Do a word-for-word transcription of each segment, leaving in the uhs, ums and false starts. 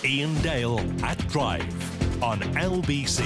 Ian Dale at Drive on L B C.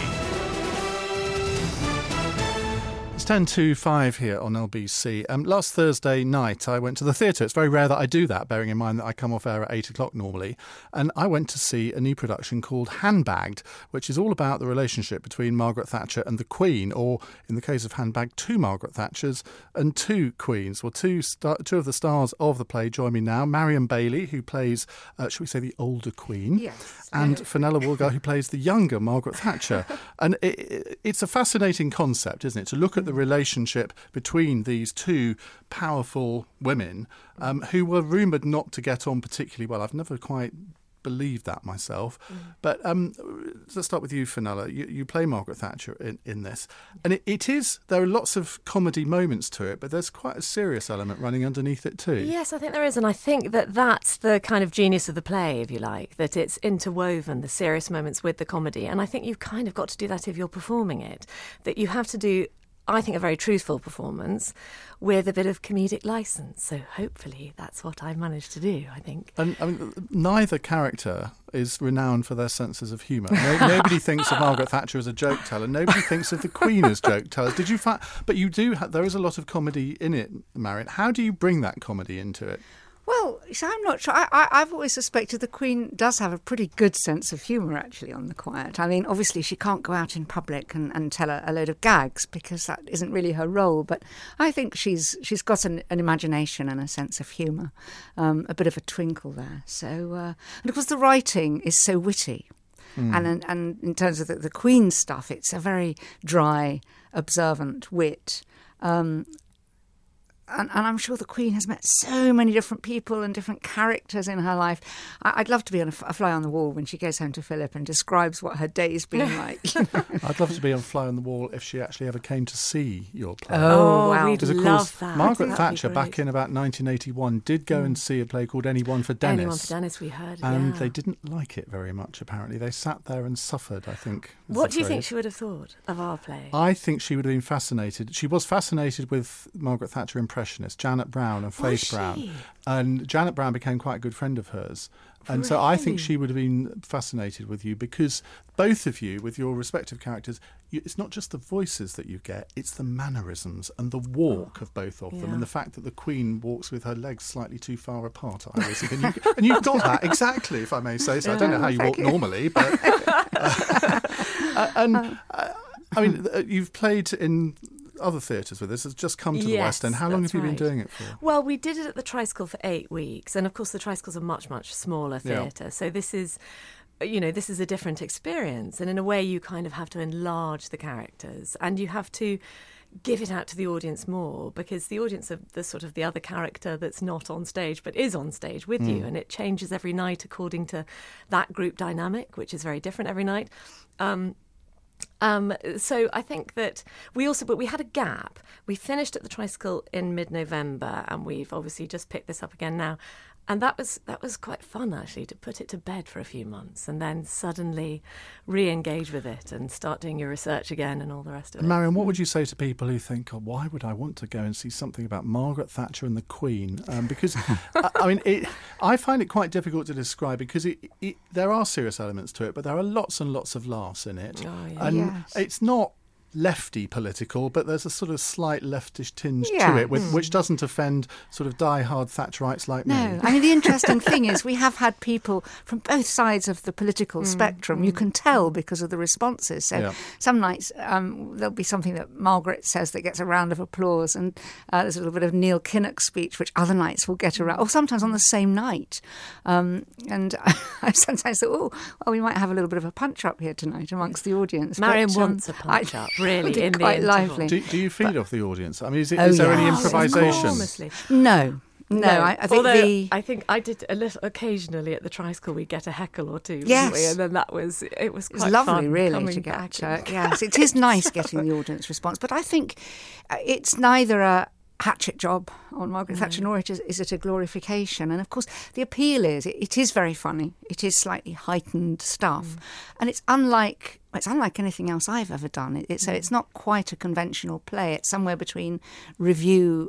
It's ten to five here on L B C. Um, last Thursday night I went to the theatre. It's very rare that I do that, bearing in mind that I come off air at eight o'clock normally. And I went to see a new production called Handbagged, which is all about the relationship between Margaret Thatcher and the Queen, or in the case of Handbagged, two Margaret Thatchers and two Queens. Well, two star- two of the stars of the play join me now. Marion Bailey, who plays, uh, shall we say, the older Queen. Yes. And Fenella Woolgar, who plays the younger Margaret Thatcher. And it, it, it's a fascinating concept, isn't it, to look at the relationship between these two powerful women um, who were rumoured not to get on particularly well. I've never quite believed that myself. Mm. But um, let's start with you, Fenella. You, you play Margaret Thatcher in, in this. And it, it is, there are lots of comedy moments to it, but there's quite a serious element running underneath it too. Yes, I think there is. And I think that that's the kind of genius of the play, if you like, that it's interwoven, the serious moments with the comedy. And I think you've kind of got to do that if you're performing it, that you have to do, I think, a very truthful performance with a bit of comedic licence. So hopefully that's what I managed to do, I think. And I mean, neither character is renowned for their senses of humour. No, nobody thinks of Margaret Thatcher as a joke teller. Nobody thinks of the Queen as joke tellers. Did you find? But you do. Ha- there is a lot of comedy in it, Marion. How do you bring that comedy into it? Well, so I'm not sure. I, I, I've always suspected the Queen does have a pretty good sense of humour, actually, on the quiet. I mean, obviously she can't go out in public and, and tell a, a load of gags because that isn't really her role. But I think she's she's got an, an imagination and a sense of humour, um, a bit of a twinkle there. So, uh, and of course the writing is so witty. Mm. And, and in terms of the, the Queen stuff, it's a very dry, observant wit. Um And, and I'm sure the Queen has met so many different people and different characters in her life. I, I'd love to be on a, a fly on the wall when she goes home to Philip and describes what her day's been like. I'd love to be on fly on the wall if she actually ever came to see your play. Oh, wow. We'd Because, of love course, that. Margaret That'd Thatcher, be back great. in about nineteen eighty-one, did go mm. and see a play called Anyone for Dennis. Anyone for Dennis, we heard, And yeah. they didn't like it very much, apparently. They sat there and suffered, I think. What do you think she would have thought of our play? I think she would have been fascinated. She was fascinated with Margaret Thatcher impressionists, Janet Brown and Faith Brown. And Janet Brown became quite a good friend of hers. And really? so I think she would have been fascinated with you because both of you, with your respective characters, you, it's not just the voices that you get, it's the mannerisms and the walk oh, of both of yeah. them, and the fact that the Queen walks with her legs slightly too far apart, I always think. And, you, and you've got that, exactly, if I may say so. Yeah, I don't know how you walk you. normally, but... Uh, uh, and, uh, I mean, uh, you've played in... other theatres with this. Has just come to the yes, West End. How long have you right. been doing it for? Well, we did it at the Tricycle for eight weeks. And of course, the Tricycle's a much, much smaller theatre. Yeah. So this is, you know, this is a different experience. And in a way, you kind of have to enlarge the characters and you have to give it out to the audience more because the audience are the sort of the other character that's not on stage but is on stage with mm. you. And it changes every night according to that group dynamic, which is very different every night. Um Um, so I think that we also, but we had a gap. We finished at the Tricycle in mid-November and we've obviously just picked this up again now. And that was that was quite fun, actually, to put it to bed for a few months and then suddenly re-engage with it and start doing your research again and all the rest of it. Marion, what would you say to people who think, oh, why would I want to go and see something about Margaret Thatcher and the Queen? Um, because, I, I mean, it, I find it quite difficult to describe because it, it, there are serious elements to it, but there are lots and lots of laughs in it. Oh, yeah. And yes. it's not lefty political, but there's a sort of slight leftish tinge yeah. to it, with, mm. which doesn't offend sort of die-hard Thatcherites like no. me. No, I mean, the interesting thing is we have had people from both sides of the political mm. spectrum. Mm. You can tell because of the responses. So yeah. some nights um, there'll be something that Margaret says that gets a round of applause, and uh, there's a little bit of Neil Kinnock's speech, which other nights will get around, or sometimes on the same night. Um, and I sometimes thought, oh, well, we might have a little bit of a punch-up here tonight amongst the audience. Marion but, um, wants a punch-up. Really, in the quite interval. lively. Do, do you feed but, off the audience? I mean, is, it, oh, is there yes, any of improvisation? Enormously. No. No, no. I, I think Although the... I think I did a little occasionally at the Tricycle. We get a heckle or two, yes, we? And then that was it was quite it was lovely, fun really, to back get. Uh, yes, it is nice getting the audience response, but I think it's neither a hatchet job on Margaret mm. Thatcher nor it is, is it a glorification. And of course, the appeal is it, it is very funny. It is slightly heightened stuff, mm. and it's unlike. It's unlike anything else I've ever done. It, it, so it's not quite a conventional play. It's somewhere between revue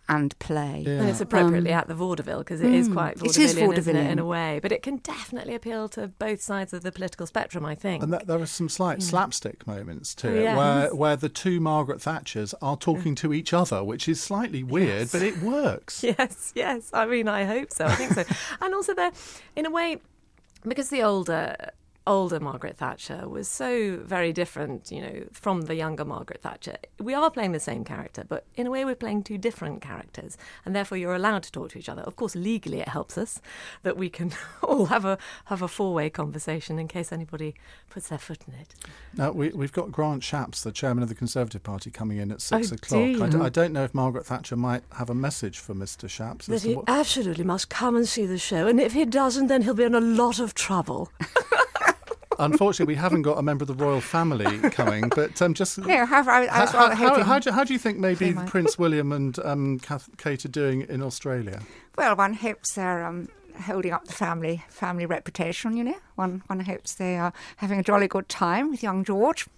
and play. Yeah. And it's appropriately Um, at the vaudeville because it is mm, quite it is vaudevillian, isn't it, vaudevillian. in a way. But it can definitely appeal to both sides of the political spectrum, I think. And that, there are some slight slapstick moments to Oh, it, yes. where where the two Margaret Thatchers are talking to each other, which is slightly weird, but it works. Yes, yes. I mean, I hope so. I think so. And also, they're, in a way, because the older older Margaret Thatcher was so very different, you know, from the younger Margaret Thatcher. We are playing the same character, but in a way we're playing two different characters, and therefore you're allowed to talk to each other. Of course, legally it helps us that we can all have a have a four-way conversation in case anybody puts their foot in it. Now, we, we've got Grant Shapps, the chairman of the Conservative Party, coming in at six Oh, o'clock. do I, d- you? I don't know if Margaret Thatcher might have a message for Mister Shapps. That as to he what- absolutely must come and see the show, and if he doesn't, then he'll be in a lot of trouble. Unfortunately, we haven't got a member of the royal family coming, but um, just... No, have, I, I was how, rather how, hoping. how, do, how do you think maybe They might. Prince William and um, Kath, Kate are doing in Australia? Well, one hopes they're um, holding up the family family reputation. You know, one one hopes they are having a jolly good time with young George.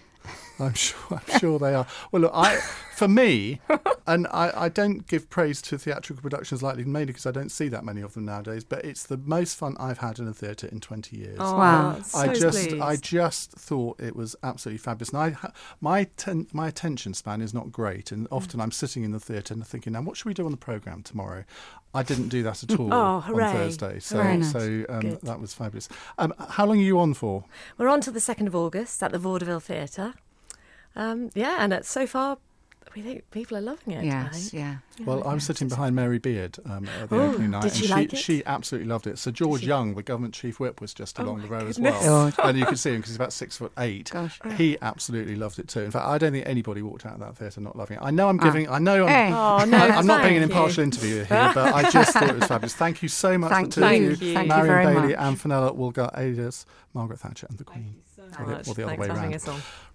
I'm sure. I'm sure they are. Well, look, I, for me, and I, I don't give praise to theatrical productions lightly, mainly because I don't see that many of them nowadays. But it's the most fun I've had in a theatre in twenty years. Oh, Wow. so I just, pleased. I just thought it was absolutely fabulous. And I, ha- my, ten, my attention span is not great, and often I'm sitting in the theatre and thinking, now what should we do on the programme tomorrow? I didn't do that at all Oh, on hooray. Thursday, so Very nice. so um, Good. that was fabulous. Um, how long are you on for? We're on to the second of August at the Vaudeville Theatre. Um, yeah, and it's, so far, we think people are loving it. I Yes, think. yeah. Well, I was sitting behind Mary Beard um, at the Oh, opening night, did and she she, like it? she absolutely loved it. Sir George she? Young, the government chief whip, was just Oh along the my row as goodness. well, God. and you could see him because he's about six foot eight. Gosh. He absolutely loved it too. In fact, I don't think anybody walked out of that theatre not loving it. I know I'm Ah. giving, I know I'm, Hey. Oh, no, I- I'm not being an thank impartial you. interviewer here, but I just thought it was fabulous. Thank you so much, Thank the two you. of you, Thank you Marion very Bailey, much. Anne Fenella, Wilgar Alias, Margaret Thatcher, and the Queen, So or the, much. or the other Thanks way for having round. us on.